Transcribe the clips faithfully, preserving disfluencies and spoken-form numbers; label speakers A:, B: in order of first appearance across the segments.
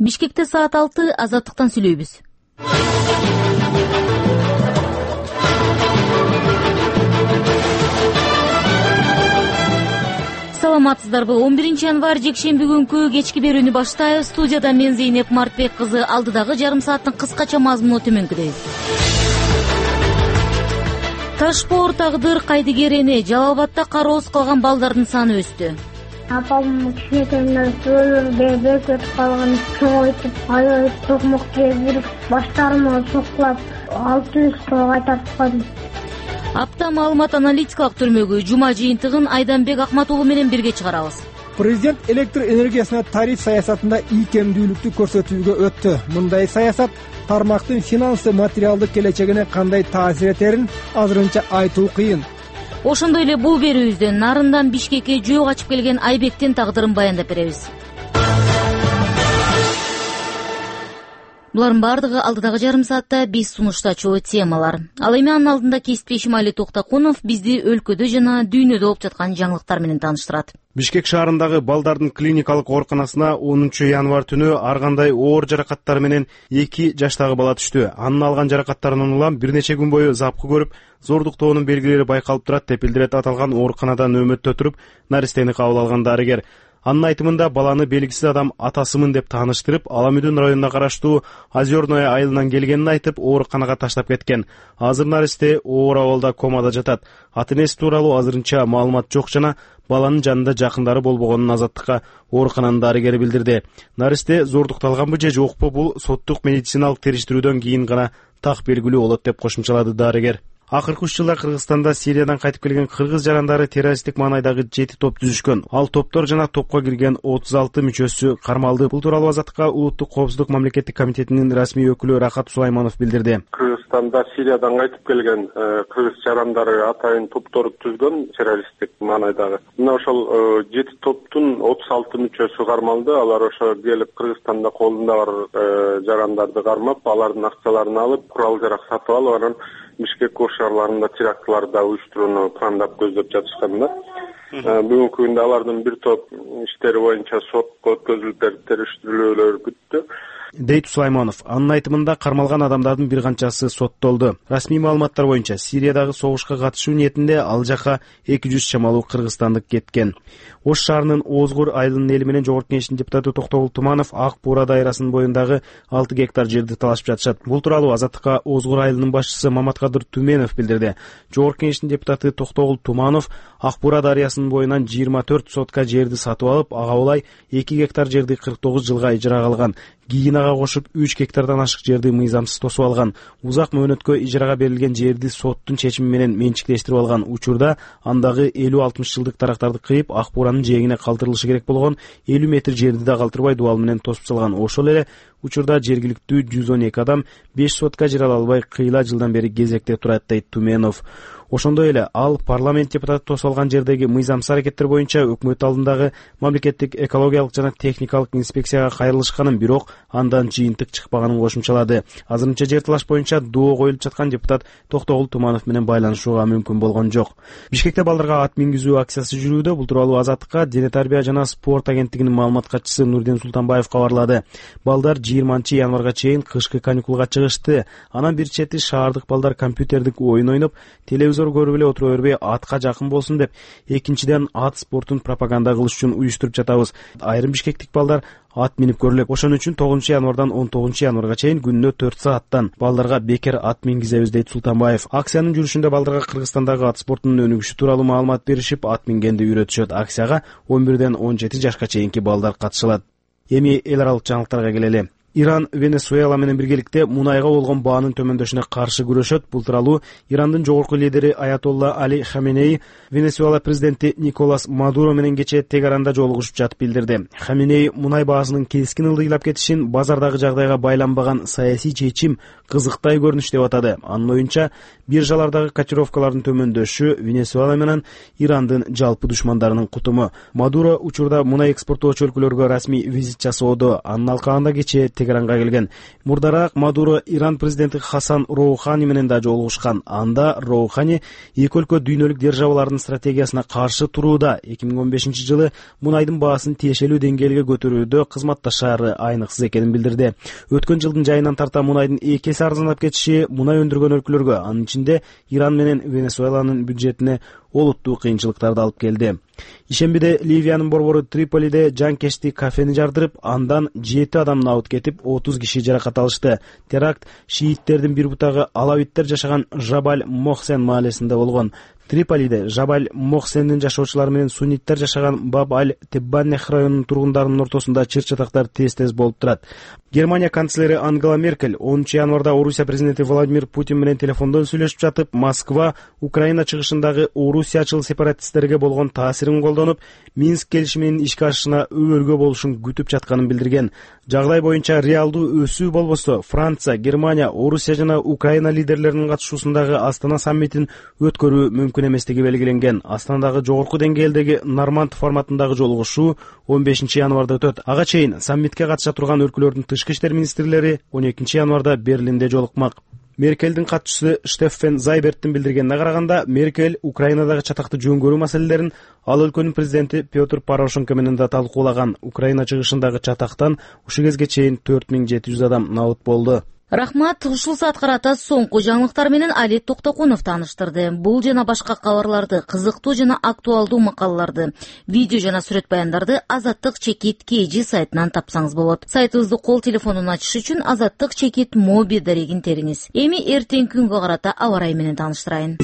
A: Бишкекте саат алты, Азаттыктан сүйлөйбүз. Саламатсыздарбы? он биринчи январь жекшемби күнкү кечки берүүнү баштайбыз. Студияда мен Зейнеп Мартбек кызы. Алдыдагы жарым сааттын кыскача мазмуну төмөнкүдөй. Ташпоор тагдыр кайдыгер эне. Жалал Абадда кароосуз калган балдардын саны өстү.
B: Апам кичинекейимден сөйлөбөй өтүп калган, чоңойтуп, аябай токмок жеп, баштарыма чокулап, алты жүзгө кайтартып калдым.
A: Апта маалымат аналитикалык түрмөгү жума жыйынтыгын Айданбек Акматулу менен бирге чыгарабыз.
C: Президент электр энергиясына тариф саясатында ийкемдүүлүктү көрсөтүүгө өттү. Мындай саясат тармактын финансы материалдык келечегине кандай таасир этерин азырынча айтуу кыйын.
A: Ошондой эле бул берүүбүздө Нарындан Бишкекке жөө качып келген Айбектин тагдырын баяндап беребиз. Булардын бардыгы алдыдагы жарым саатта биз сунуштачу темалар. Ал эми анын алдында кесиптешим Али Токтакунов бизди өлкөдө жана дүйнөдө болуп жаткан жаңылыктар менен тааныштырат.
D: Бишкек шаарындагы балдардын клиникалык ооруканасына онунчу январь түнү ар кандай оор жаракаттар менен эки жаштагы бала түштү. Анын алган жаракаттарынан улам бир нече күн бою запкы көрүп, зордуктоонун белгилери байкалып турат деп билдирет аталган ооруканада нөөмөттө туруп наристени кабыл алган дарыгер. Анын айтымында баланы белгисиз адам атасымын деп тааныштырып, Аламүдүн районуна караштуу Озерное айылынан келгенин айтып, ооруканага таштап кеткен. Азыр наристе оор абалда комада жатат. Ата энеси тууралуу азырынча маалымат жок жана баланын жанында жакындары болбогонун Азаттыкка оорукананын дарыгери билдирди. Наристе зордукталганбы же жокпу, бул соттук медициналык териштирүүдөн кийин гана так белгилүү болот деп кошумчалады дарыгер. Акыркы үч жылда Кыргызстанда Сириядан кайтып келген кыргыз жарандары террористтик маанайдагы жети топ түзүшкөн. Ал топтор жана топко кирген отуз алты мүчөсү кармалды. Бул тууралуу Азаттыкка Улуттук коопсуздук мамлекеттик комитетинин расмий өкүлү Рахат Сулайманов билдирди.
E: Кыргызстанда Сириядан кайтып келген кыргыз жарандары атайын топтору түзгөн террористтик маанайдагы. Мына ошол жети топтун отуз алты мүчөсү кармалды. Алар ошо келип Кыргызстанда колунда бар жарандарды кармап, алардын акчаларын алып, курал жарак сатып алып, анан Бишкек шаарларында терактларда уюштурууну пландап көздөп жатышкан да. Бүгүнкү күндө алардын бир топ иштери боюнча сотко өткөзүлүп териштирүүлөр күттү.
D: Дейт Сулайманов. Анын айтымында кармалган адамдардын бир канчасы соттолду. Расмий маалыматтар боюнча Сириядагы согушка катышуу ниетинде ал жака эки жүз чамалуу кыргызстандык кеткен. Ош шаарынын Озгур айылынын эли менен Жогорку Кеңештин депутаты Токтогул Туманов Ак Буура дайрасынын боюндагы алты гектар жерди талашып жатышат. Бул тууралуу Азаттыкка Озгур айылынын башчысы Маматкадыр Түменов билдирди. Жогорку Кеңештин депутаты Токтогул Туманов Ак Буура дарыясынын боюнан жыйырма төрт сотка жерди сатып алып, ага улай эки гектар жерди кырк тогуз жылга ижарага алган. Кийинага кошуп үч гектардан ашык жерди мыйзамсыз тосуп алган. Узак мөөнөткө ижарага берилген жерди соттун чечими менен менчиктештирип алган учурда андагы элүү алтымыш жылдык дарактарды кыйып, Ак Бууранын жээгине калтырылышы керек болгон элүү метр жерди да калтырбай дубал менен тосуп салган. Ошол эле учурда жергиликтүү жүз он эки адам беш сотка жер ала албай кыйла жылдан бери кезекте турат, дейт Түменов. Ошондой эле ал парламент депутаты тосуп алган жердеги мыйзамсыз аракеттер боюнча өкмөт алдындагы мамлекеттик экологиялык жана техникалык инспекцияга кайрылышканын, бирок андан жыйынтык чыкпаганын кошумчалады. Азырынча жер талаш боюнча доо коюлуп жаткан депутат Токтогул Туманов менен байланышууга мүмкүн болгон жок. Бишкекте балдарга ат мингизүү акциясы жүрүүдө. Бул тууралуу Азаттыкка Дене тарбия жана спорт агенттигинин маалымат катчысы Нурден Султанбаев кабарлады. Балдар жыйырманчы январга чейин кышкы каникулга чыгышты. Анан бир чети шаардык балдар компьютердик ойун ойноп, телевизор көрүп эле отура бербей атка жакын болсун деп, экинчиден ат спортун пропаганда кылыш үчүн уюштуруп жатабыз. Айрым бишкектик балдар ат минип көрөлөк. Ошон үчүн тогузунчу январдан он тогузунчу январга чейин күнүнө төрт сааттан балдарга бекер ат мингизебиз, дейт Султанбаев. Акциянын жүрүшүндө балдарга Кыргызстандагы ат спортунун өнүгүшү тууралуу маалымат беришип, ат мингенди үйрөтүшөт. Акцияга он бирден он жети жашка чейинки балдар катышылат. Эми эл аралык жаңылыктарга келели. Иран Венесуэла менен биргеликте мунайга болгон баанын төмөндөшүнө каршы күрөшөт. Бул тууралуу Ирандын жогорку лидери Аятолла Али Хаменеи Венесуэла президенти Николас Мадуро менен кечээ Тегаранда жолугушуп жатып билдирди. Хаменеи мунай баасынын кескин ылдыйлап кетишин базардагы жагдайга байланбаган саясий чечим кызыктай көрүнүш деп атады. Анын оюнча, биржалардагы котировкалардын төмөндөшү Венесуэла менен Ирандын жалпы душмандарынын кутуму. Мадуро учурда мунай экспорттоочу өлкөлөргө расмий визит жасоодо. Анын алкагында кечээ Тегеранга келген. Мурдараак Мадуро Иран президенти Хасан Роухани менен да жолугушкан. Анда Роухани эки өлкө дүйнөлүк державалардын стратегиясына каршы турууда эки миң он бешинчи жылы мунайдын баасын тиешелүү деңгээлге көтөрүүдө кызматташаары айныксыз экенин билдирди. Өткөн жылдын жайынан тарта мунайдын эки эсе арзандап кетиши мунай өндүргөн өлкөлөргө, анын ичинде Иран менен Венесуэланын бюджетине олуттуу кыйынчылыктарды алып келди. Ишембиде Ливиянын борбору Триполиде жанкечти кафени жардырып, андан жети адам набыт кетип, отуз киши жаракат алышты. Теракт шииттердин бир бутагы алавиттер жашаган Жабаль Мохсен маалесинде болгон. Триполиде Жабаль Мохсендин жашоочулары менен сунниттер жашаган Баб-аль-Теббанех районунун тургундарынын ортосунда чыр-чатактар тез-тез болуп турат. Германия канцлери Ангела Меркель онунчу январда Орусия президенти Владимир Путин менен телефондон сүйлөшүп жатып, Москва Украина чыгышындагы орусиячыл сепаратисттерге болгон таасирин колдонуп, Минск келишиминин ишке ашышына өбөлгө болушун күтүп жатканын билдирген. Жагдай боюнча реалдуу өсүү болбосо, Франция, Германия, Орусия жана Украина лидерлеринин катышуусундагы Астана саммитин өткөрүү мүмкүн эместиги белгиленген. Астанадагы жогорку деңгээлдеги Норманд форматындагы жолугушуу он бешинчи январда өтөт. Ага чейин саммитке катыша турган өлкөлөрдүн тышкы иштер министрлери он экинчи январда Берлинде жолукмак. Меркелдин катчысы Штеффен Зайберттин билдиргенине караганда, Меркель Украинадагы чатакты жөн көрүү маселелерин ал өлкөнүн президенти Петр Порошенко менен да талкуулаган. Украина чыгышындагы чатактан ушул кезге чейин төрт миң жети жүз адам набыт болду.
A: Рахмат, ушул саатка карата соңку жаңылыктар менен Алет Токтокунов тааныштырды. Бул жана башка кабарларды, кызыктуу жана актуалдуу макалаларды, видео жана сүрөт баяндарды Азаттык чекит кей жи сайтынан тапсаңыз болот. Сайтыбызды кол телефонунан ачыш үчүн Азаттык чекит моби дарегин териңиз. Эми эртең күнгө карата аба ырайы менен тааныштырайын.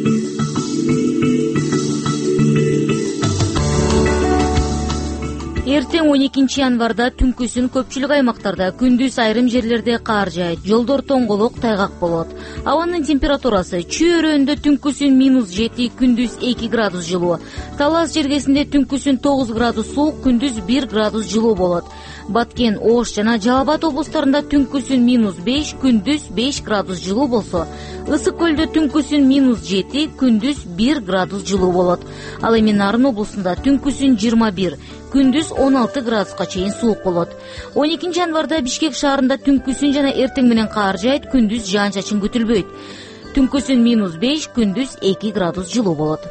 A: Эртең он экинчи январда түнкүсүн көпчүлүк аймактарда, күндүз айрым жерлерде кар жаайт, жолдор тоңголок, тайгак болот. Абанын температурасы чөйрөндө түнкүсүн минус жети, күндүз эки градус жылуу. Талас жергесинде түнкүсүн тогуз градус суук, күндүз бир градус жылуу болот. Баткен, Ош жана Жалал Абад облустарында түнкүсүн минус беш, күндүз беш градус жылуу болсо, Ысык көлдө түнкүсүн минус жети, күндүз бир градус жылуу болот. Ал эми Нарын облусунда түнкүсүн жыйырма бир, күндүз он алты градуска чейин суук болот. он экинчи январда Бишкек шаарында түнкүсүн жана эртең менен кар жаайт, күндүз жаан-чачын күтүлбөйт. Түнкүсүн минус беш, күндүз эки градус жылуу болот.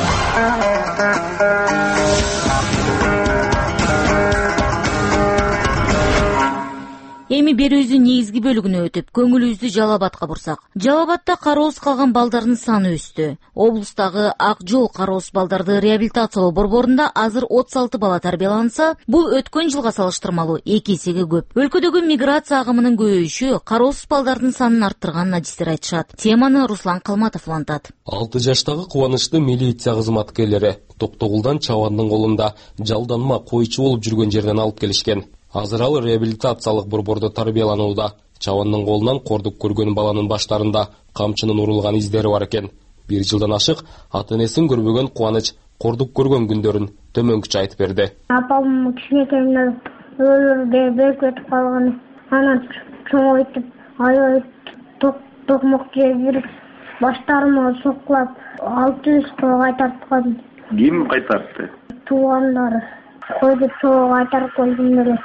A: Эми берүүбүздүн негизги бөлүгүнө өтүп, көңүлүбүздү Жалал Абадка бурсак. Жалал Абадда кароосуз калган балдардын саны өстү. Облустагы Ак жол кароосуз балдарды реабилитациялоо борборунда азыр отуз алты бала тарбияланса, бул өткөн жылга салыштырмалуу эки эсеге көп. Өлкөдөгү миграция агымынын көбөйүшү кароосуз балдардын санын арттырганын адистер айтышат. Теманы Руслан Калматов улантат.
F: алты жаштагы кубанычты милиция кызматкерлери Токтогулдан Чабандын колунда жалданма койчу болуп жүргөн жерден алып келишкен. Азыр ал реабилитациялык борбордо тарбияланууда. Чабандын колунан кордук көргөн баланын баштарында камчынын урулган издери бар экен. Бир жылдан ашык ата-энесин көрбөгөн Кубаныч кордук көргөн күндөрүн төмөнкүчө айтып берди.
B: Апам кичинекейимден өлүрдө бөлүп кетип калган. Анан чоңойтуп, аябай токмок жеп жүрүп, баштарыма сокулап, алты жүзгө кайтарткан.
E: Ким кайтартты?
B: Туугандары. Койду сууга кайтарып койдум эле.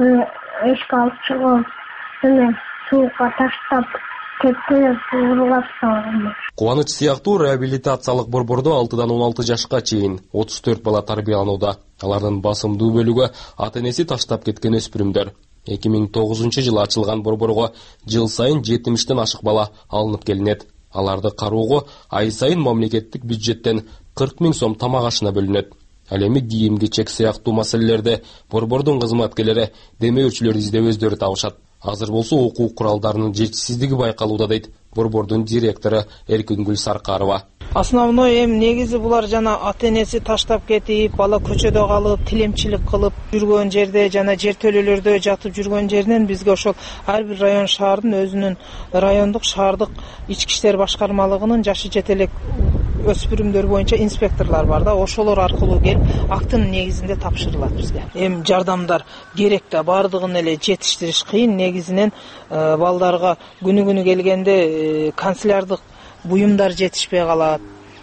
B: Эшикке алып чыгып, эме суукка таштап, тепкилеп уруулап салган.
F: Кубаныч сыяктуу реабилитациялык борбордо алтыдан он алты жашка чейин отуз төрт бала тарбияланууда. Алардын басымдуу бөлүгү ата-энеси таштап кеткен өспүрүмдөр. эки миң тогузунчу жылы ачылган борборго жыл сайын жетимиштен ашык бала алынып келинет. Аларды кароого ай сайын мамлекеттик бюджеттен кырк миң сом тамак ашына бөлүнөт. Ал эми кийим-кечек сыяктуу маселелерде борбордун кызматкерлери демөөрчүлөрдү издеп өздөрү табышат. Азыр болсо окуу куралдарынын жетишсиздиги байкалууда, дейт борбордун директору Эркингүл Саркарова.
G: Основной эми негизи булар жана ата-энеси таштап кетип, бала көчөдө калып, тилемчилик кылып жүргөн жерде жана жер төлөлөрдө жатып жүргөн жеринен бизге ошол ар бир район шаардын өзүнүн райондук шаардык ички иштер башкармалыгынын жашы жете элек өспүрүмдөр боюнча инспекторлор бар да, ошолор аркылуу келип актын негизинде тапшырылат бизге. Эми жардамдар керек да, бардыгын эле жетиштириш кыйын. Негизинен балдарга күнү-күнү келгенде канцелярлык буюмдар жетишпей калат.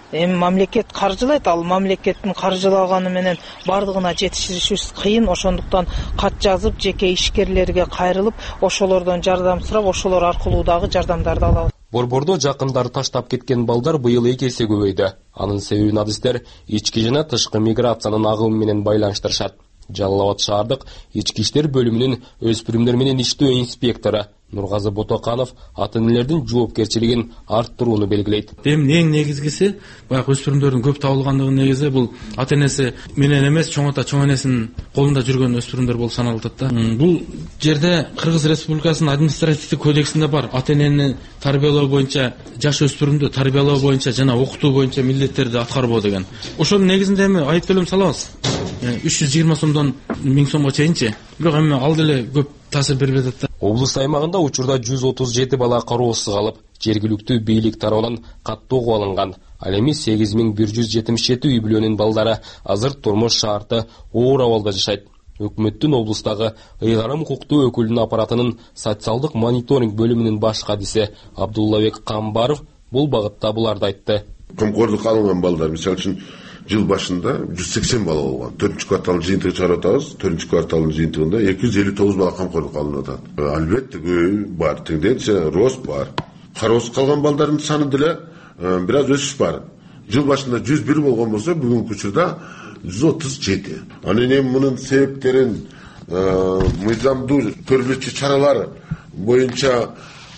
G: эми мамлекет каржылайт, ал мамлекеттин каржылаганы менен бардыгына жетишишибиз кыйын. Ошондуктан кат жазып жеке ишкерлерге кайрылып, ошолордон жардам сурап, ошолор аркылуу дагы жардамдарды алабыз.
F: Борбордо жакындары таштап кеткен балдар быйыл эки эсе көбөйдү. Анын себебин адистер ички жана тышкы миграциянын агымы менен байланыштырышат. Жалал Абад шаардык ички иштер бөлүмүнүн өспүрүмдөр менен иштөө инспектору Нургазы Ботоканов ата-энелердин жоопкерчилигин арттырууну белгилейт.
H: Эми эң негизгиси баягы өспүрүмдөрдүн көп табылгандыгы негизи бул ата-энеси менен эмес, чоң ата чоң энесинин колунда жүргөн өспүрүмдөр болуп саналып атат да. Бул жерде Кыргыз Республикасынын административдик кодексинде бар, ата-энени тарбиялоо боюнча, жаш өспүрүмдү тарбиялоо боюнча жана окутуу боюнча милдеттерди аткарбоо деген. Ошонун негизинде эми айып төлөм салабыз. үч жүз жыйырма сомдон миң сомго чейинчи. Бирок эми ал деле көп таасир бербей атат да.
F: Облус аймагында учурда жүз отуз жети бала кароосуз калып, жергиликтүү бийлик тарабынан каттоого алынган. Ал эми сегиз миң бир жүз жетимиш жети үй бүлөнүн балдары азыр турмуш шарты оор абалда жашайт. Өкмөттүн облустагы ыйгарым укуктуу өкүлүнүн аппаратынын социалдык мониторинг бөлүмүнүн баш кадиси Абдуллабек Камбаров бул багытта буларды айтты.
I: Комкордук алынган балдар, мисалы үчүн жыл башында жүз сексен бала болгон. төртүнчү кварталдын жыйынтыгын чыгарып атабыз. төртүнчү кварталдын жыйынтыгында эки жүз элүү тогуз бала комкордук алынып атат. Албетте көбөйүү бар, тенденция рост бар. Кароосуз калган балдардын саны деле бир аз өсүш бар. Жыл башында жүз бир болгон болсо, бүгүнкү учурда жүз отуз жети. Анан эми мунун себептерин мыйзамдуу көрүлүүчү чаралар боюнча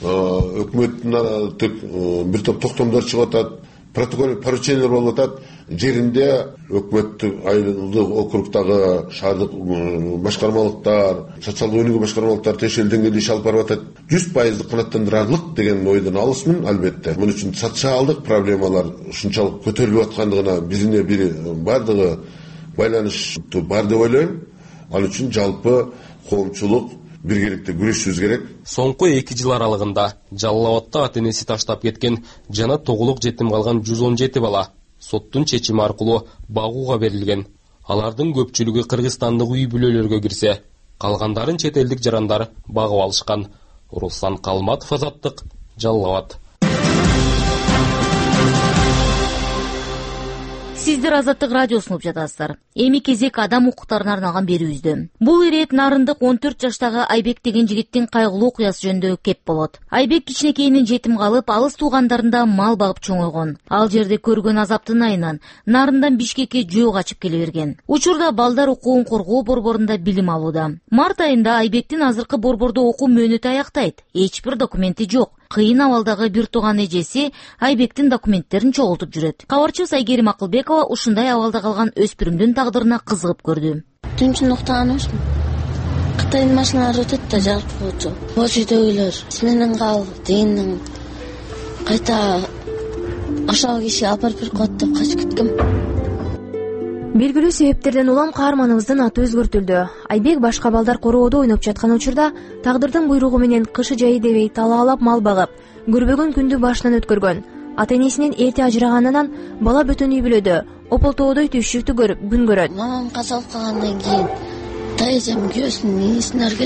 I: өкмөттүн бир топ токтомдор чыгып атат. Протокол поручениялар болуп атат. Жеринде өкмөттүк айылдык округдагы шаардык башкармалыктар, социалдык өнүгүү башкармалыктар тиешелүү деңгээлде иш алып барып атат. жүз пайыз канааттандырарлык деген ойдон алысмын, албетте. Мун үчүн социалдык проблемалар ушунчалык көтөрүлүп аткандыгына бизине бир бардыгы байланыштуу бар деп ойлойм. Ал үчүн жалпы коомчулук биргеликте күрөшүбүз керек.
F: Соңку эки жыл аралыгында Жалал Абадта ата-энеси таштап кеткен жана тогулук жетим калган жүз он жети бала соттун чечими аркылуу багууга берилген. Алардын көпчүлүгү кыргызстандык үй бүлөлөргө кирсе, калгандарын чет элдик жарандар багып алышкан. Руслан Калматов, Азаттык, Жалал Абад.
A: Сиздер Азаттык радиосун угуп жатасыздар. Эми кезек адам укуктарына арналган берүүбүздө. Бул ирет нарындык он төрт жаштагы Айбек деген жигиттин кайгылуу окуясы жөнүндө кеп болот. Айбек кичинекейинен жетим калып, алыс туугандарында мал багып чоңойгон. Ал жерде көргөн азаптын айынан нарындан Бишкекке жөө качып келе берген. Учурда балдар укугун коргоо борборунда билим алууда. Март айында Айбектин азыркы борбордо окуу мөөнөтү аяктайт. Эч бир документи жок. Кыйын абалдагы бир тууган эжеси Айбектин документтерин чогултуп жүрөт. Кабарчыбыз Айгерим Акылбекова ушундай абалда калган өспүрүмдүн тагдырына кызыгып көрдү.
J: Түнчүн уктаганыбызмын. Кытайдын машиналары өтөт да жалпычу. Боз үйдөгүлөр менен кал дегенден кайта ошол киши алып барып берип коет деп качып кеткем.
K: Белгилүү себептерден улам каарманыбыздын аты өзгөртүлдү. Айбек башка балдар короодо ойноп жаткан учурда тагдырдын буйругу менен кышы жайы дебей талаалап мал багып, көрбөгөн күндү башынан өткөргөн. Ата-энесинен эрте ажыраганынан бала бөтөн үй бүлөдө ополтоодой түйшүктү көрүп күн көрөт.
J: Мамам каза болуп калгандан кийин тайжам күйөөсүнүн ийисин аргет.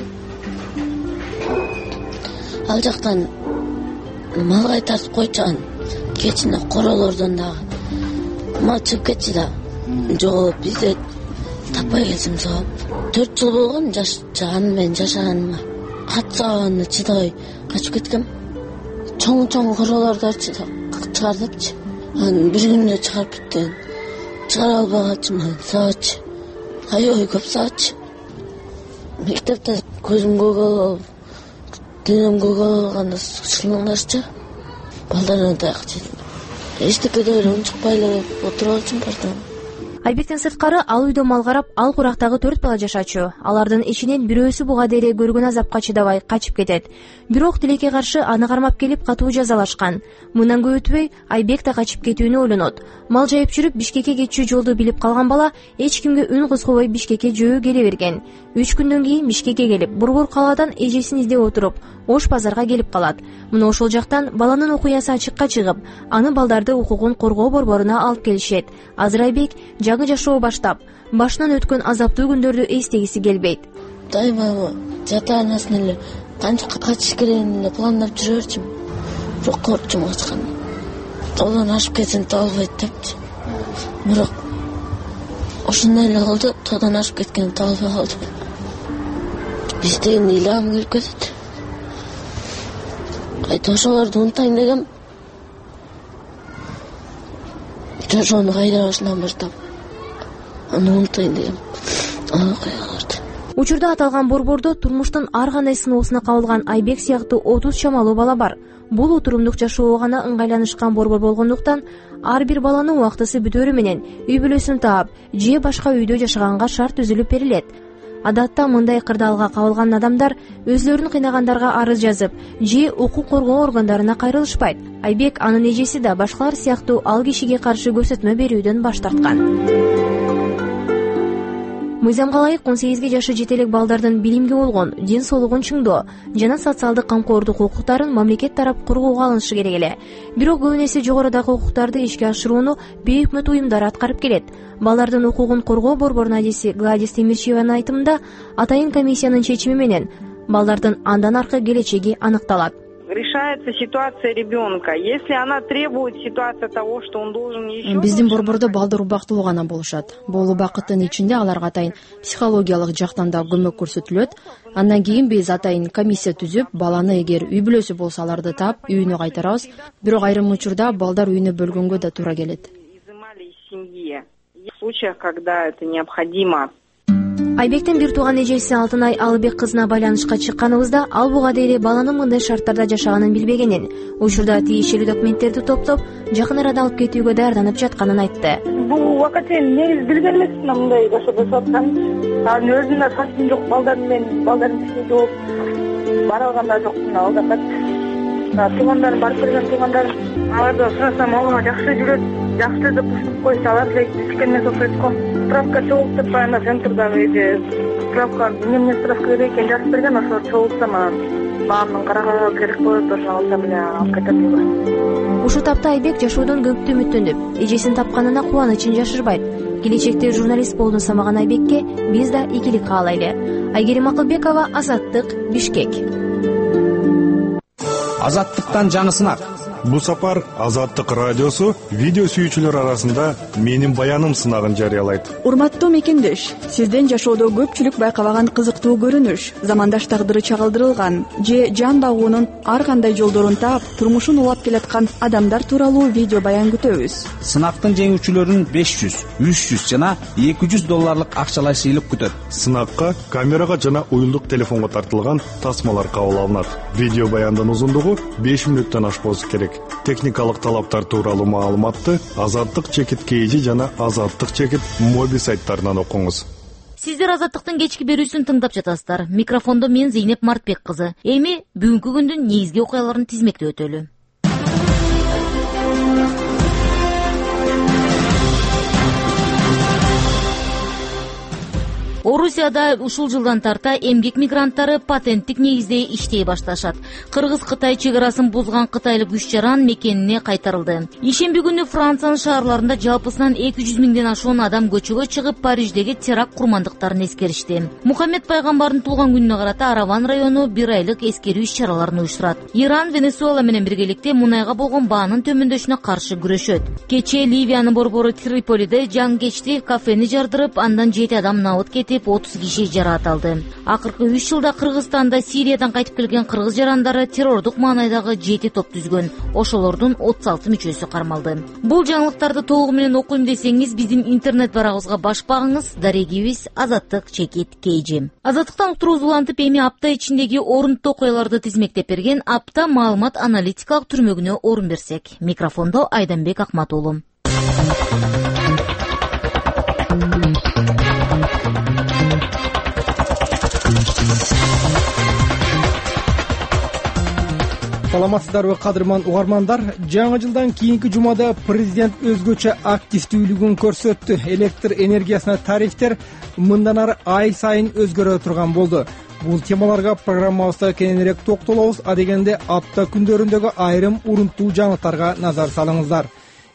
J: Ал жактан мал кайтартып койчуган. Кечине короолордон дагы мал чыгып кетчү да. Жок, бизде таппай келсем жооп. төрт жыл болгон жашаган мен жашаганыма. Катсаганы чыдабай качып кеткем. Чоң-чоң короолордорчу чыгардыпчы. Анан бир күндө чыгарып кеткен. Чыгара албагачымын, сабачы. Аябай көп сабачы. Мектепте көзүм көгө, денем көгө алганда шылыңдашчы. Балдарына даяк жедим. Эчтекеде эле унчукпай эле отуруп алчумун партадан.
K: Айбектен сырткары ал үйдө мал карап, ал курактагы төрт бала жашачу. Алардын ичинен бирөөсү буга дере көргөн азапка чыдабай качып кетет. Бирок тилекке каршы аны кармап келип катуу жазалашкан. Мындан көп өтпөй Айбек да качып кетүүнү ойлонот. Мал жайып жүрүп Бишкекке кетчү жолду билип калган бала эч кимге үн козгобой Бишкекке жөө келе берген. үч күндөн кийин Бишкекке келип, борбор калаадан эжесин издеп отуруп, Ош базарга келип калат. Мына ошол жактан баланын окуясы ачыкка чыгып, аны балдарды укугун коргоо борборуна алып келишет. Азыр Айбек жаңы жашоо баштап, башынан өткөн азаптуу күндөрдү эстегиси келбейт.
J: Дайыма жата-анасын эле канча качыш керегин эле пландап жүрөрчүмүн. Бирок коркчум качкан. тоодон ашып кетсең табылбайт депчи. Бирок ошондой эле кылды, тоодон ашып кеткен табылбай калды. Биз деген ыйлагым келип кетет. Кайта ошолорду унутайын дегем. Жашоону кайра башынан баштап аны унутайын дегем. Аны кыйгаларды.
K: Учурда аталган борбордо турмуштун ар кандай сыноосуна кабылган Айбек сыяктуу отуз чамалуу бала бар. Бул отурумдук жашоого гана ыңгайланышкан борбор болгондуктан ар бир баланын убактысы бүтөөрү менен үй бүлөсүн таап же башка үйдө жашаганга шарт түзүлүп берилет. Адатта мындай кырдаалга кабылган адамдар өзлөрүн кыйнагандарга арыз жазып, же укук коргоо органдарына кайрылышпайт. Айбек анын эжеси да башкалар сыяктуу ал кишиге каршы көрсөтмө берүүдөн баш тарткан. Мыйзамга ылайык он сегизге жашы жете элек балдардын билимге болгон, ден соолугун чыңдоо жана социалдык камкордук укуктарын мамлекет тарап коргоого алынышы керек эле. Бирок көбүн эсе жогорудагы укуктарды ишке ашырууну бейөкмөт уюмдары аткарып келет. Балдардын укугун коргоо борборунун адиси Гладис Темирчиеванын айтымында, атайын комиссиянын чечими менен балдардын андан аркы келечеги аныкталат.
L: Решается ситуация ребенка. Если она требует ситуация того, что он должен еще...
M: Биздин борбордо балдар убактылуу гана болушат. Бул убакыттын ичинде аларга атайын психологиялык жактан да көмөк көрсөтүлөт. Андан кийин биз атайын комиссия түзүп, баланы эгер үй бүлөсү болсо аларды таап, үйүнө кайтарабыз. Бирок айрым учурда балдар үйүнө бөлгөнгө да туура келет.
L: Изымали из семьи. В случаях, когда это необходимо.
K: Айбектин бир тууган эжеси Алтынай Алыбек кызына байланышка чыкканыбызда ал буга дейли баланын мындай шарттарда жашаганын билбегенин, учурда тийишелүү документтерди топтоп, жакын арада алып кетүүгө даярданып жатканын айтты.
B: Бул убакытта негиз билген эмесмин мындай жашап жаткан. Анын өзүнө сасым жок, балдар менен балдардын ичинде болуп бара алган да жокмун алдакат. Туугандарым барып келген туугандарым аларды сурасам алга жакшы жүрөт, жакшы деп ушунуп койсо алар эле кичине сокойткон. Справка чогулуп деп ана центрдан үйдө справка эмне справка керек экенин жазып берген, ошо чогултсам анан баамдын караганга керек болот, ошо алсам эле алып кетем.
K: Ушул тапта Айбек жашоодон көптү үмүттөнүп, эжесин тапканына кубанычын жашырбайт. Келечекте журналист болууну самаган Айбекке биз да ийгилик каалайлы. Айгерим Акылбекова, Азаттык, Бишкек.
N: Азаттыктан жаңы сынак.
O: Бу сапар Азаттык радиосу видео сүйүүчүлөр арасында менин баяным сынагын жарыялайт.
P: Урматтуу мекендеш, сизден жашоодо көпчүлүк байкабаган кызыктуу көрүнүш, замандаш тагдыры чагылдырылган же жан багуунун ар кандай жолдорун таап, турмушун улап келаткан адамдар тууралуу видео баян күтөбүз.
N: Сынактын жеңүүчүлөрүн беш жүз, үч жүз жана эки жүз долларлык акчалай сыйлык күтөт.
O: Сынакка камерага жана уюлдук телефонго тартылган тасмалар кабыл алынат. Видео баяндын узундугу беш мүнөттөн ашпоосу керек. Техникалык талаптар тууралуу маалыматты Азаттык чекит кейжи жана Азаттык чекит моби сайттарынан окуңуз.
A: Сиздер Азаттыктын кечки берүүсүн тыңдап жатасыздар. Микрофондо мен Зейнеп Мартбек кызы. Эми бүгүнкү күндүн негизги окуяларын тизмектеп өтөлү. Орусияда ушул жылдан тарта эмгек мигранттары патенттик негизде иштей башташат. Кыргыз-Кытай чек арасын бузган кытайлык үч жаран мекенине кайтарылды. Ишемби күнү Франциянын шаарларында жалпысынан эки жүз миңден ашуун адам көчөгө чыгып Париждеги теракт курмандыктарын эскеришти. Мухаммед пайгамбардын туулган күнүнө карата Араван району бир айлык эскерүү иш-чараларын уюштурат. Иран Венесуэла менен биргеликте мунайга болгон баанын төмөндөшүнө каршы күрөшөт. Кечээ Ливиянын борбору Триполиде жаң кечти кафени жардырып, андан жети адам набыт кетип, отуз киши жараат алды. Акыркы үч жылда Кыргызстанда Сириядан кайтып келген кыргыз жарандары террордук маанайдагы жети топ түзгөн. Ошолордун отуз алты мүчөсү кармалды. Бул жаңылыктарды толугу менен окуйм десеңиз, биздин интернет барагыбызга баш багыңыз. Дарегибиз Азаттык чекит кейжи. Азаттыктан уктуруубуз улантып, эми апта ичиндеги орунттуу окуяларды тизмектеп берген апта маалымат аналитикалык түрмөгүнө орун берсек. Микрофондо Айданбек Акматуулу.
C: Саламатсыздарбы кадырман угармандар? Жаңы жылдан кийинки жумада президент өзгөчө активдүүлүгүн көрсөттү. Электр энергиясына тарифтер мындан ары ай сайын өзгөрө турган болду. Бул темаларга программабызда кененирээк токтолобуз, а дегенде апта күндөрүндөгү айрым урунттуу жаңылыктарга назар салыңыздар.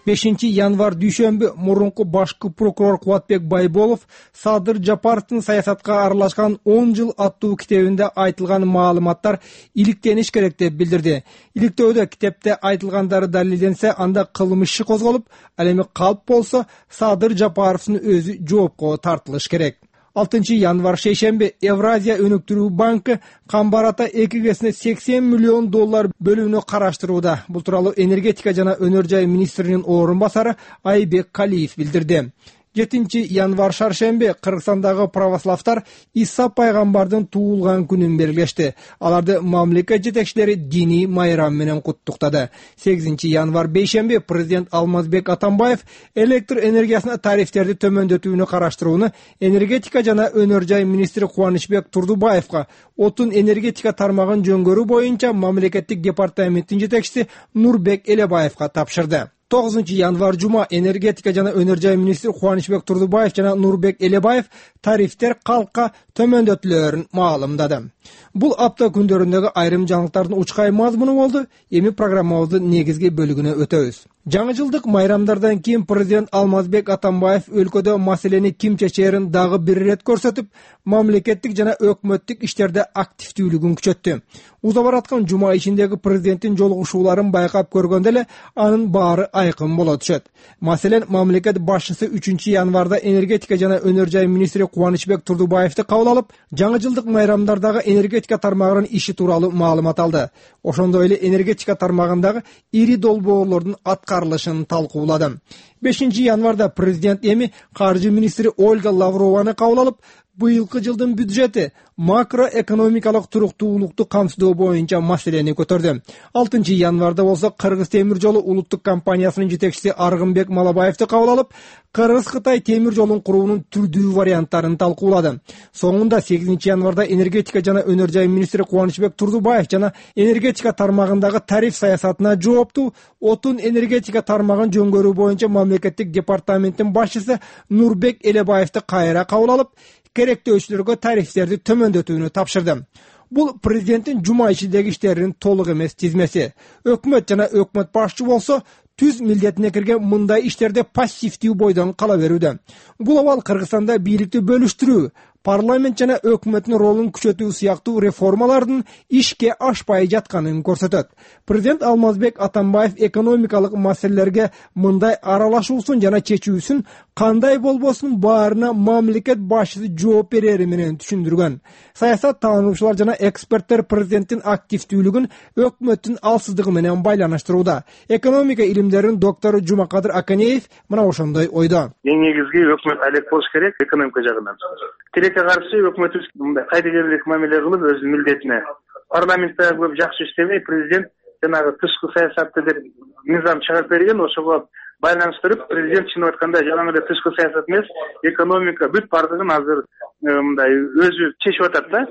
C: бешинчи январь дүйшөмбү мурунку башкы прокурор Кубатбек Байболов Садыр Жапаровдун саясатка аралашкан он жыл аттуу китебинде айтылган маалыматтар иликтениш керек деп билдирди. Иликтөөдө китепте айтылгандары далилденсе, анда кылмыш иши козголуп, ал эми калп болсо Садыр Жапаровдун өзү жоопко тартылыш керек. алтынчы январь шейшемби Евразия өнүктүрүү банкы Камбарата экигесине сексен миллион доллар бөлүүнү караштырууда. Бул тууралуу энергетика жана өнөр жай министринин орун басары Айбек Калиев билдирди. жетинчи январь шаршемби Кыргызстандагы православтар Иса пайгамбардын туулган күнүн белгилешти. Аларды мамлекет жетекчилери диний майрам менен куттуктады. сегизинчи январь бейшемби президент Алмазбек Атамбаев электр энергиясына тарифтерди төмөндөтүүнү караштырууну энергетика жана өнөр жай министри Кубанычбек Турдубаевга отун энергетика тармагын жөнгөрүү боюнча мамлекеттик департаменттин жетекчиси Нурбек Элебаевга тапшырды. тогузунчу январь жума энергетика жана өнөр жай министри Кубанычбек Турдубаев жана Нурбек Элебаев тарифтер калкка төмөндөтүлөөрүн маалымдады. Бул апта күндөрүндөгү айрым жаңылыктардын учкай мазмуну болду. Эми программабыздын негизги бөлүгүнө өтөбүз. Жаңы жылдык майрамдардан кийин президент Алмазбек Атамбаев өлкөдө маселени ким чечээрин дагы бир ирет көрсөтүп, мамлекеттик жана өкмөттүк иштерде активдүүлүгүн күчөттү. Уза бараткан жума ичиндеги президенттин жолугушууларын байкап көргөндө эле анын баары айкын боло түшөт. Маселен, мамлекет башчысы үчүнчү январда энергетика жана өнөр жай министри Кубанычбек Турдубаевди кабыл алып, жаңы жылдык майрамдардагы энергетика тармагынын иши тууралуу маалымат алды. Ошондой эле энергетика тармагындагы ири долбоорлордун аткарылышын талкуулады. бешинчи январда президент эми каржы министри Ольга Лаврованы кабыл алып, быйылкы жылдын бюджети макроэкономикалык туруктуулукту камсыздоо боюнча маселени көтөрдү. алтынчы январда болсо Кыргыз темир жолу улуттук компаниясынын жетекчиси Аргынбек Малабаевди кабыл алып, Кыргыз-Кытай темир жолун куруунун түрдүү варианттарын талкуулады. Соңунда сегизинчи январда энергетика жана өнөр жай министри Кубанычбек Турдубаев жана энергетика тармагындагы тариф саясатына жооптуу отун энергетика тармагын жөнгөрүү боюнча мамлекеттик департаменттин башчысы Нурбек Элебаевди кайра кабыл алып, керектөөчүлөргө тарифтерди төмөндөтүүнү тапшырды. Бул президенттин жума ичиндеги иштеринин толук эмес тизмеси. Өкмөт жана өкмөт башчы болсо түз милдетине кирген мындай иштерде пассивдүү бойдон кала берүүдө. Бул абал Кыргызстанда бийликти бөлүштүрүү, парламент жана өкмөттүн ролун күчөтүү сыяктуу реформалардын ишке ашпай жатканын көрсөтөт. Президент Алмазбек Атамбаев экономикалык маселелерге мындай аралашуусун жана чечүүсүн кандай болбосун баарына мамлекет башчысы жооп берери менен түшүндүргөн. Саясат таануучулар жана эксперттер президенттин активдүүлүгүн өкмөттүн алсыздыгы менен байланыштырууда. Экономика илимдеринин доктору Жумакадыр Аканеев мына ошондой ойдо.
Q: Эң негизги өкмөт алек болуш керек экономика жагынан. Тилекке каршы өкмөтүбүз мындай кайдыгерлик мамиле кылып өзүнүн милдетине. Парламентте көп жакшы иштебей президент жанагы тышкы саясатты деп мыйзам чыгарып берген, ошого байланыштырып президент чынын айтканда жалаң эле тышкы саясат эмес, экономика бүт бардыгын азыр мындай өзү чечип атат да.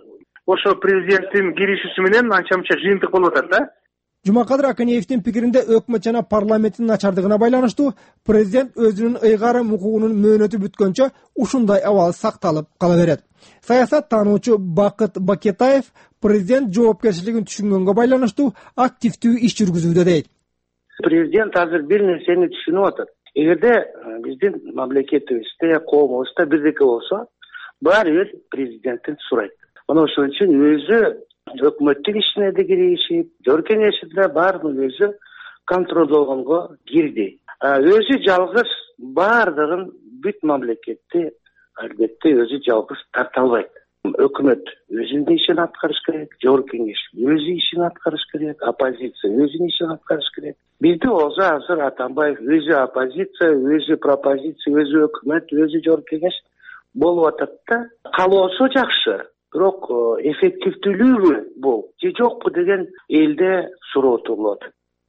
Q: Ошо президенттин киришүүсү менен анча-мынча жыйынтык болуп атат да.
C: Жумакадыр Аканеевдин пикиринде өкмөт жана парламенттин начардыгына байланыштуу президент өзүнүн ыйгарым укугунун мөөнөтү бүткөнчө ушундай абал сакталып кала берет. Саясат таануучу Бакыт Бакетаев президент жоопкерчилигин түшүнгөнгө байланыштуу активдүү иш жүргүзүүдө дейт.
R: Президент азыр бир нерсени түшүнүп атат. Эгерде биздин мамлекетибизде, коомубузда бирдеке болсо, баары бир президенттен сурайт. Мына ошон үчүн өзү өкмөттүк ишине да киришип, жор кеңешиде баардыгын өзү контролдогонго кирди. Өзү жалгыз баардыгын бүт мамлекетти албетте өзү жалгыз тарта албайт. Өкмөт өзүнүн ишин аткарыш керек, жор кеңеш өзү ишин аткарыш керек, оппозиция өзүнүн ишин аткарыш керек. Бизде болсо азыр Атамбаев өзү оппозиция, өзү пропозиция, өзү өкмөт, өзү жор кеңеш болуп атат да. Калоосу жакшы. Бирок эффективдүүлүгү бул же жокпу деген элде суроо туулат.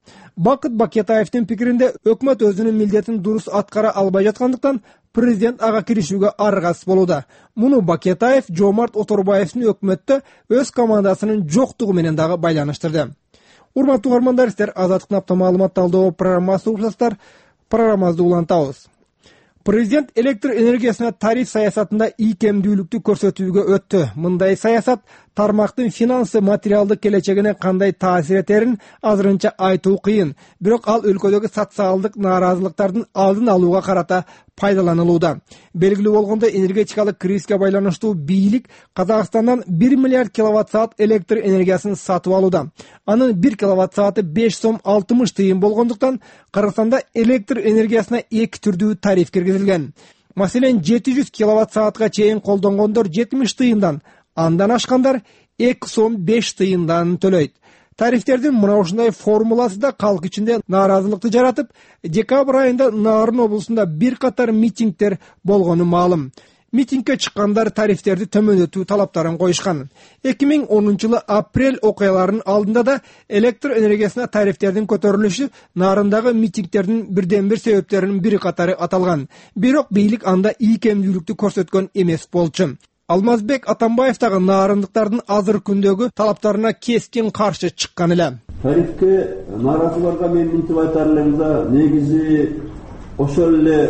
C: Бакыт Бакетаевдин пикиринде өкмөт өзүнүн милдетин дурус аткара албай жаткандыктан президент ага киришүүгө аргасыз болууда. Муну Бакетаев Жомарт Оторбаевдин өкмөттө өз командасынын жоктугу менен дагы байланыштырды. Урматтуу угармандар, сиздер Азаттык апта маалымат талдоо программасы угушасыздар. Программабызды улантабыз. Президент электр энергиясына тариф саясатында ийкемдүүлүктү көрсөтүүгө өттү. Мындай саясат тармактын финансы материалдык келечегине кандай таасир этерин азырынча айтуу кыйын, бирок ал өлкөдөгү социалдык нааразылыктардын алдын алууга карата пайдаланылууда. Белгилүү болгондой, энергетикалык кризиске байланыштуу бийлик Казакстандан бир миллиард киловатт саат электр энергиясын сатып алууда. Анын бир киловатт сааты беш сом алтымыш тыйын болгондуктан Кыргызстанда электр энергиясына эки түрдүү тариф киргизилген. Маселен, жети жүз киловатт саатка чейин колдонгондор жетимиш тыйындан, андан ашкандар эки сом беш тыйындан төлөйт. Тарифтердин мына ушундай формуласы да калк ичинде нааразылыкты жаратып, декабрь айында Нарын облусунда бир катар митингдер болгону маалым. Митингге чыккандар тарифтерди төмөндөтүү талаптарын коюшкан. эки миң онунчу жылы апрель окуяларынын алдында да электр энергиясына тарифтердин көтөрүлүшү Нарындагы митингдердин бирден бир себептеринин бири катары аталган. Бирок бийлик анда ийкемдүүлүктү көрсөткөн эмес болчу. Алмазбек Атамбаев дагы нарындыктардын азыр күндөгү талаптарына кескин каршы чыккан эле.
S: Тарифке нааразыларга мен мынтип айтар элем да, негизи ошол эле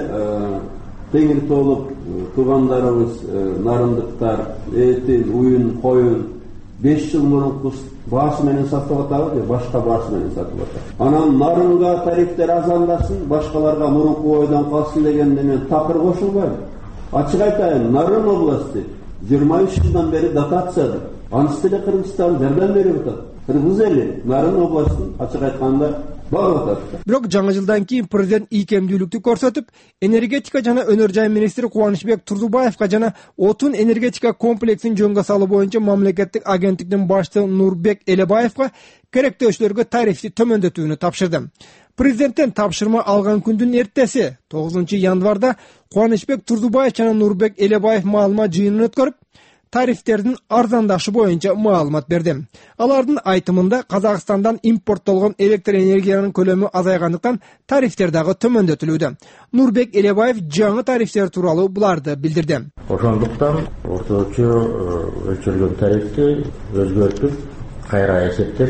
S: теңир толуп туугандарыбыз нарындыктар этин, уюн, коюн беш жыл мурунку баасы менен сатып атабы, башка баасы менен сатып атат. Анан нарынга тарифтер азандасын, башкаларга мурунку ойдон калсын дегенде мен такыр кошулбайм. Ачык айтайын, Нарын областы жыйырма үч жылдан бери дотациядыр. Анысы деле Кыргызстан жардам берип атат. Кыргыз эли Нарын областын ачык айтканда багып атат.
C: Бирок жаңы жылдан кийин президент ийкемдүүлүктү көрсөтүп, энергетика жана өнөр жай министри Кубанычбек Турдубаевга жана отун энергетика комплексин жөнгө салуу боюнча мамлекеттик агенттиктин башчысы Нурбек Элебаевга керектөөчүлөргө тарифти төмөндөтүүнү тапшырды. Президенттен тапшырма алган күндүн эртеси тогузунчу январда Кубанычбек Турдубаев жана Нурбек Элебаев маалымат жыйынын өткөрүп, тарифтердин арзандашы боюнча маалымат берди. Алардын айтымында Казакстандан импорттолгон электр энергиянын көлөмү азайгандыктан тарифтер дагы төмөндөтүлүүдө. Нурбек Элебаев жаңы тарифтер тууралуу буларды билдирди.
T: Ошондуктан орточо өлчөлгөн тарифти өзгөртүп, кайра эсептеп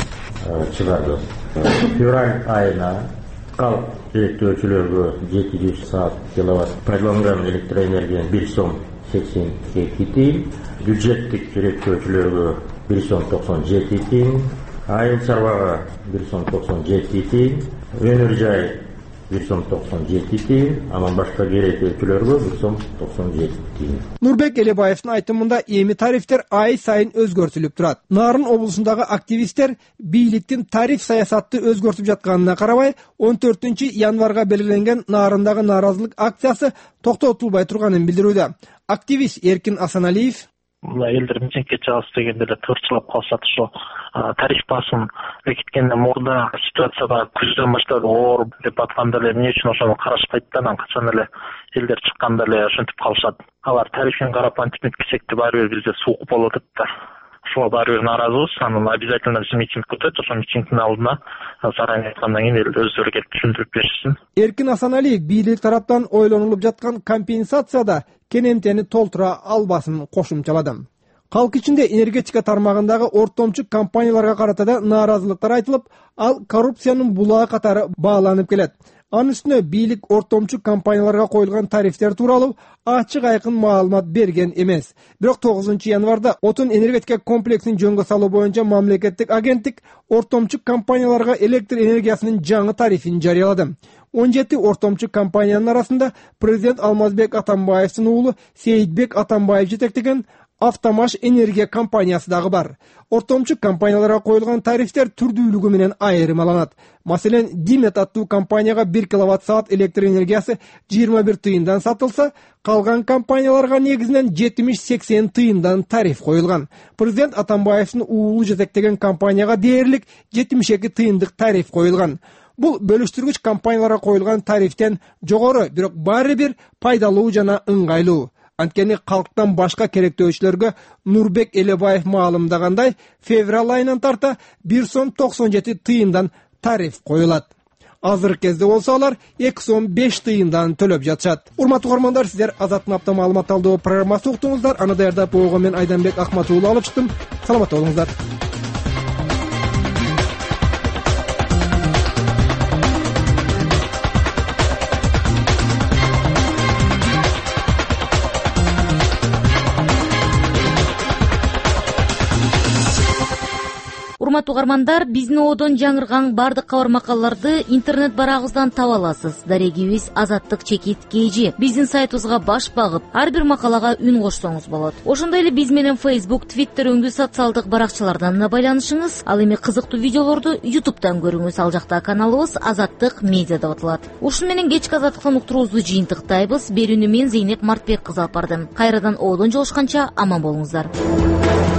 T: чыгарды. Февраль айына калк электөөчүлөргө жети жүз саат киловатт пайдаланган электроэнергиянын бир сом сексен эки тыйын, бюджеттик электөөчүлөргө бир сом токсон жети тыйын, айыл чарбага бир сом токсон жети тыйын, өнөр жай бир сом токсон жети тыйын, анан башка керектөөчүлөргө бир сом токсон жети тыйын.
C: Нурбек Элебаевдин айтымында эми тарифтер ай сайын өзгөртүлүп турат. Нарын облусундагы активисттер бийликтин тариф саясатты өзгөртүп жатканына карабай, он төртүнчү январга белгиленген Нарындагы нааразылык акциясы токтотулбай турганын билдирүүдө. Активист Эркин Асаналиев
U: мына элдер митингге чыгабыз дегенде эле тырчылап калышат, ошо тариф басым бекиткенден мурда ситуацияда күздөн баштап оор деп атканда эле эмне үчүн ошону карашпайт да, анан качан эле элдер чыкканда эле ошентип калышат. Алар тарифин карап антип кетсек да баары бир бизде суук болуп атат да. Ошого баары бир нааразыбыз, анан обязательно биз митинг өтөт, ошо митингдин алдына заранее айткандан кийин эл өздөрү келип түшүндүрүп беришсин.
C: Эркин Асаналиев бийлик тараптан ойлонулуп жаткан компенсацияда кенемтени толтура албасын кошумчалады. Калк ичинде энергетика тармагындагы ортомчу компанияларга карата да нааразылыктар айтылып, ал коррупциянын булаа катары бааланып келет. Анын үстүнө бийлик ортомчу компанияларга коюлган тарифтер тууралуу ачык айкын маалымат берген эмес. Бирок тогузунчу январда отун энергетика комплексин жөнгө салуу боюнча мамлекеттик агенттик ортомчу компанияларга электр энергиясынын жаңы тарифин жарыялады. он жети ортомчу компаниянын арасында президент Алмазбек Атамбаевдин уулу Сейитбек Атамбаев жетектеген Автомаш энергия компаниясы дагы бар. Ортомчу компанияларга коюлган тарифтер түрдүүлүгү менен айырмаланат. Маселен, Димет аттуу компанияга бир киловатт саат электр энергиясы жыйырма бир тыйындан сатылса, калган компанияларга негизинен жетимиш сексен тыйындан тариф коюлган. Президент Атамбаевдин уулу жетектеген компанияга дээрлик жетимиш эки тыйындык тариф коюлган. Бул бөлүштүргүч компанияларга коюлган тарифтен жогору, бирок баары бир пайдалуу жана ыңгайлуу. Анткени калктан башка керектөөчүлөргө Нурбек Элебаев маалымдагандай, февраль айынан тарта бир сом токсон жети тыйындан тариф коюлат. Азыр кезде болсо алар эки сом беш тыйындан төлөп жатышат. Урматтуу көрөрмандар, сиздер Азаттын апта маалымат талдоо программасы уктуңуздар. Аны даярдап койгон мен Айданбек Акмат уулу алып чыктым. Саламатта болуңуздар.
A: урматтуу угармандар, биздин оодон жаңырган бардык кабар макалаларды интернет барагыбыздан таба аласыз. Дарегибиз Азаттык чекит kg. Биздин сайтыбызга баш багып, ар бир макалага үн кошсоңуз болот. Ошондой эле биз менен Facebook, Twitter өңдүү социалдык баракчалардан да байланышыңыз. Ал эми кызыктуу видеолорду YouTube'дан көрүңүз. Ал жакта каналыбыз Азаттык медиа деп аталат. Ушун менен кечки Азаттыктан уктуруубузду жыйынтыктайбыз. Берүүнү мен Зейнеп Мартбек кызы алып бардым. Кайрадан оодон жолушканча аман болуңуздар.